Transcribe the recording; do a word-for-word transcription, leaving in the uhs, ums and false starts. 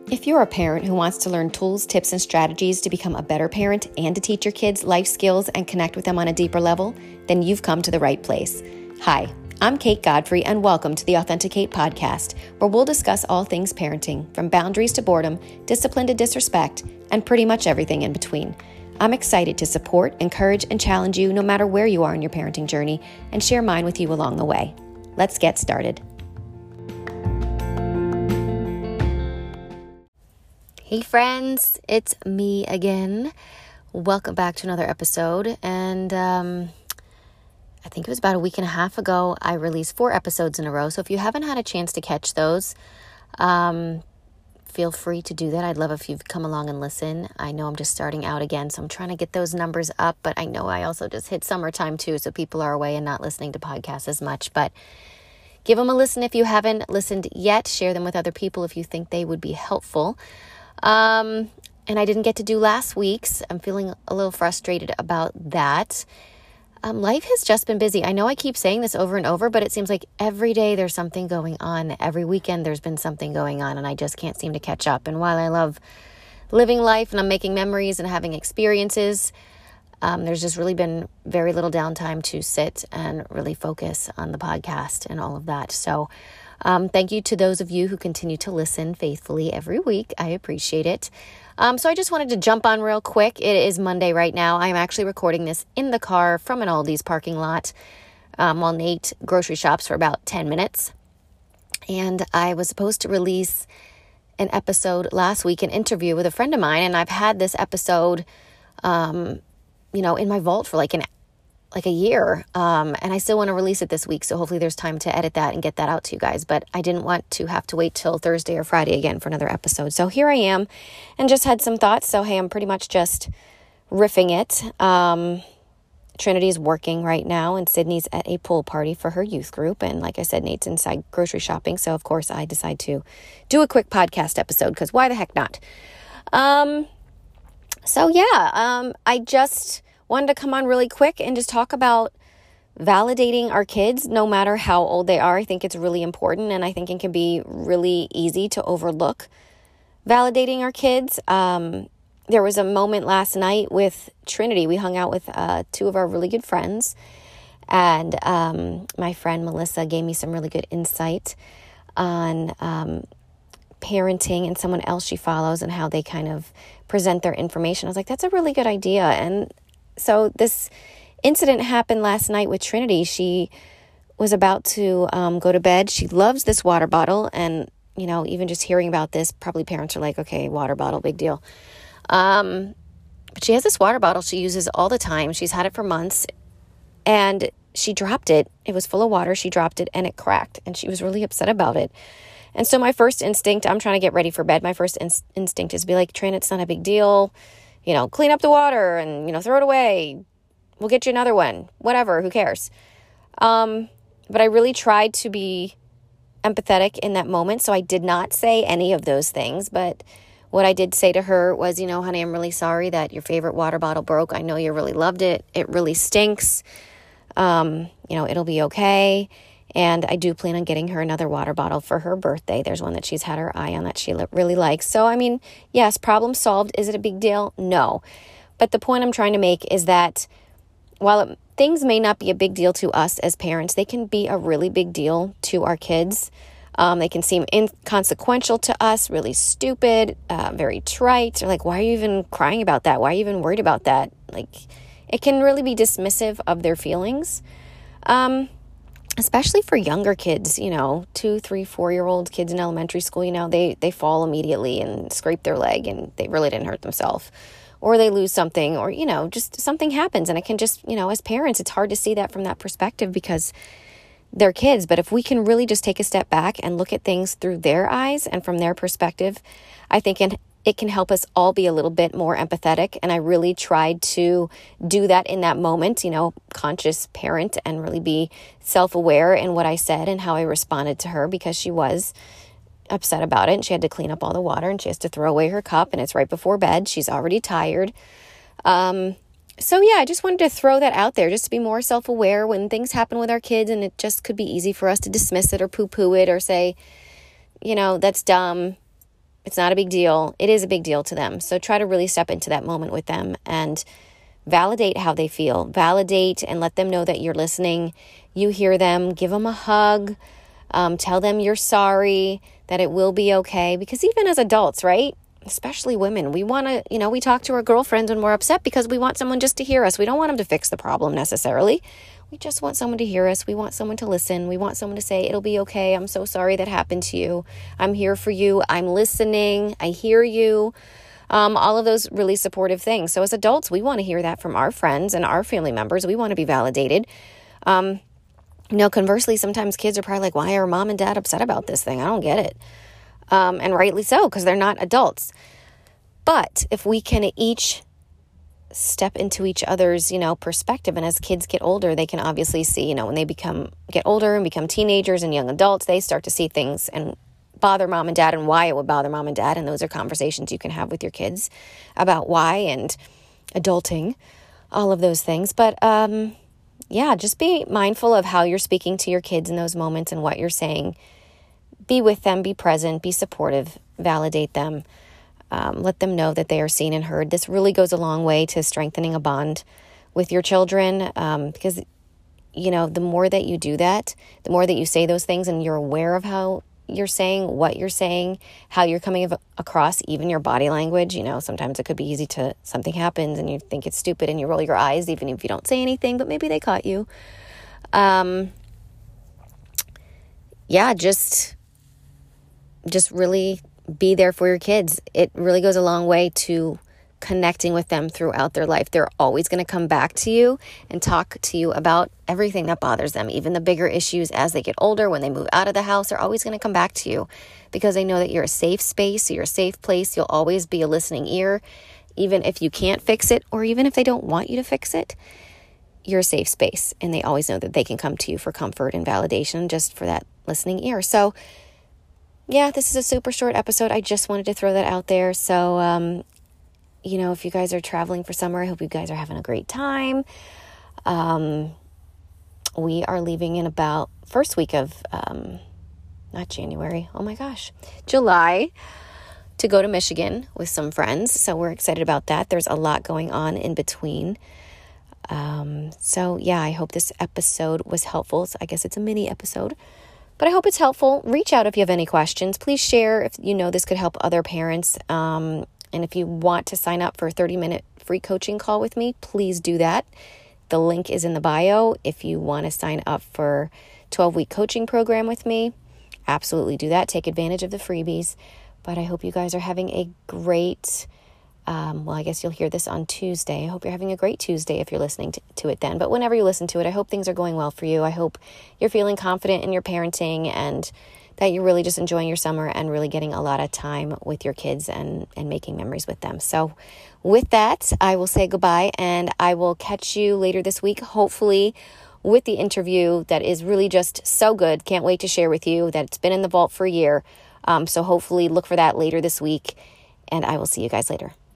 If you're a parent who wants to learn tools, tips, and strategies to become a better parent and to teach your kids life skills and connect with them on a deeper level, then you've come to the right place. Hi, I'm Kate Godfrey, and welcome to the Authenticate podcast, where we'll discuss all things parenting, from boundaries to boredom, discipline to disrespect, and pretty much everything in between. I'm excited to support, encourage, and challenge you no matter where you are in your parenting journey and share mine with you along the way. Let's get started. Hey friends, it's me again. Welcome back to another episode. And um, I think it was about a week and a half ago, I released four episodes in a row. So if you haven't had a chance to catch those, um, feel free to do that. I'd love if you've come along and listen. I know I'm just starting out again, so I'm trying to get those numbers up. But I know I also just hit summertime too, so people are away and not listening to podcasts as much. But give them a listen if you haven't listened yet. Share them with other people if you think they would be helpful. Um, and I didn't get to do last week's. I'm feeling a little frustrated about that. Um, life has just been busy. I know I keep saying this over and over, but it seems like every day there's something going on. Every weekend there's been something going on, and I just can't seem to catch up. And while I love living life and I'm making memories and having experiences, um, there's just really been very little downtime to sit and really focus on the podcast and all of that. So Um, thank you to those of you who continue to listen faithfully every week. I appreciate it. Um, so I just wanted to jump on real quick. It is Monday right now. I'm actually recording this in the car from an Aldi's parking lot um, while Nate grocery shops for about ten minutes. And I was supposed to release an episode last week, an interview with a friend of mine. And I've had this episode, um, you know, in my vault for like an like a year. Um, and I still want to release it this week. So hopefully there's time to edit that and get that out to you guys. But I didn't want to have to wait till Thursday or Friday again for another episode. So here I am and just had some thoughts. So, hey, I'm pretty much just riffing it. Um, Trinity's working right now and Sydney's at a pool party for her youth group. And like I said, Nate's inside grocery shopping. So of course I decide to do a quick podcast episode because why the heck not? Um, so yeah, um, I just wanted to come on really quick and just talk about validating our kids, no matter how old they are. I think it's really important, and I think it can be really easy to overlook validating our kids. Um, there was a moment last night with Trinity. We hung out with uh, two of our really good friends, and um, my friend Melissa gave me some really good insight on um, parenting and someone else she follows and how they kind of present their information. I was like, that's a really good idea. And so this incident happened last night with Trinity. She was about to um, go to bed. She loves this water bottle. And, you know, even just hearing about this, probably parents are like, okay, water bottle, big deal. Um, but she has this water bottle she uses all the time. She's had it for months. And she dropped it. It was full of water. She dropped it and it cracked. And she was really upset about it. And so my first instinct, I'm trying to get ready for bed. My first in- instinct is to be like, Trin, it's not a big deal. You know, clean up the water and, you know, throw it away. We'll get you another one. Whatever, who cares? Um, but I really tried to be empathetic in that moment. So I did not say any of those things. But what I did say to her was, you know, honey, I'm really sorry that your favorite water bottle broke. I know you really loved it. It really stinks. Um, you know, it'll be okay. And I do plan on getting her another water bottle for her birthday. There's one that she's had her eye on that she really likes. So, I mean, yes, problem solved. Is it a big deal? No. But the point I'm trying to make is that while it, things may not be a big deal to us as parents, they can be a really big deal to our kids. Um, they can seem inconsequential to us, really stupid, uh, very trite. Or like, why are you even crying about that? Why are you even worried about that? Like, it can really be dismissive of their feelings. Um, Especially for younger kids, you know, two, three, four-year-old kids in elementary school, you know, they, they fall immediately and scrape their leg and they really didn't hurt themselves. Or they lose something or, you know, just something happens. And it can just, you know, as parents, it's hard to see that from that perspective because they're kids. But if we can really just take a step back and look at things through their eyes and from their perspective, I think it, it can help us all be a little bit more empathetic. And I really tried to do that in that moment, you know, conscious parent, and really be self-aware in what I said and how I responded to her because she was upset about it and she had to clean up all the water and she has to throw away her cup and it's right before bed. She's already tired. Um, so yeah, I just wanted to throw that out there just to be more self-aware when things happen with our kids, and it just could be easy for us to dismiss it or poo-poo it or say, you know, that's dumb. It's not a big deal. It is a big deal to them. So try to really step into that moment with them and validate how they feel. Validate and let them know that you're listening. You hear them. Give them a hug. Um, tell them you're sorry, that it will be okay. Because even as adults, right? Especially women, we want to, you know, we talk to our girlfriends when we're upset because we want someone just to hear us. We don't want them to fix the problem necessarily. We just want someone to hear us. We want someone to listen. We want someone to say, it'll be okay. I'm so sorry that happened to you. I'm here for you. I'm listening. I hear you. Um, all of those really supportive things. So as adults, we want to hear that from our friends and our family members. We want to be validated. Um, you know, conversely, sometimes kids are probably like, why are mom and dad upset about this thing? I don't get it. Um, and rightly so, because they're not adults. But if we can each step into each other's, you know, perspective, and as kids get older, they can obviously see, you know, when they become, get older and become teenagers and young adults, they start to see things and bother mom and dad and why it would bother mom and dad. And those are conversations you can have with your kids about why and adulting, all of those things. But, um, yeah, just be mindful of how you're speaking to your kids in those moments and what you're saying. Be with them, be present, be supportive, validate them, um, let them know that they are seen and heard. This really goes a long way to strengthening a bond with your children, um, because, you know, the more that you do that, the more that you say those things and you're aware of how you're saying, what you're saying, how you're coming across, even your body language. You know, sometimes it could be easy to, something happens and you think it's stupid and you roll your eyes even if you don't say anything, but maybe they caught you. Um, yeah, just... just really be there for your kids. It really goes a long way to connecting with them throughout their life. They're always going to come back to you and talk to you about everything that bothers them, even the bigger issues as they get older. When they move out of the house, they're always going to come back to you because they know that you're a safe space, you're a safe place. You'll always be a listening ear, even if you can't fix it or even if they don't want you to fix it. You're a safe space, and they always know that they can come to you for comfort and validation just for that listening ear. So yeah, this is a super short episode. I just wanted to throw that out there. So, um, you know, if you guys are traveling for summer, I hope you guys are having a great time. Um, we are leaving in about first week of, um, not January. Oh my gosh, July, to go to Michigan with some friends. So we're excited about that. There's a lot going on in between. Um, so yeah, I hope this episode was helpful. So I guess it's a mini episode. But I hope it's helpful. Reach out if you have any questions. Please share if you know this could help other parents. Um, and if you want to sign up for a thirty-minute free coaching call with me, please do that. The link is in the bio. If you want to sign up for a twelve-week coaching program with me, absolutely do that. Take advantage of the freebies. But I hope you guys are having a great, um, well, I guess you'll hear this on Tuesday. I hope you're having a great Tuesday if you're listening to, to it then. But whenever you listen to it, I hope things are going well for you. I hope you're feeling confident in your parenting and that you're really just enjoying your summer and really getting a lot of time with your kids and, and making memories with them. So with that, I will say goodbye and I will catch you later this week, hopefully with the interview that is really just so good. Can't wait to share with you that it's been in the vault for a year. Um, so hopefully look for that later this week and I will see you guys later.